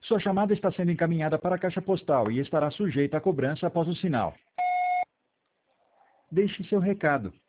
Sua chamada está sendo encaminhada para a caixa postal e estará sujeita a cobrança após o sinal. Deixe seu recado.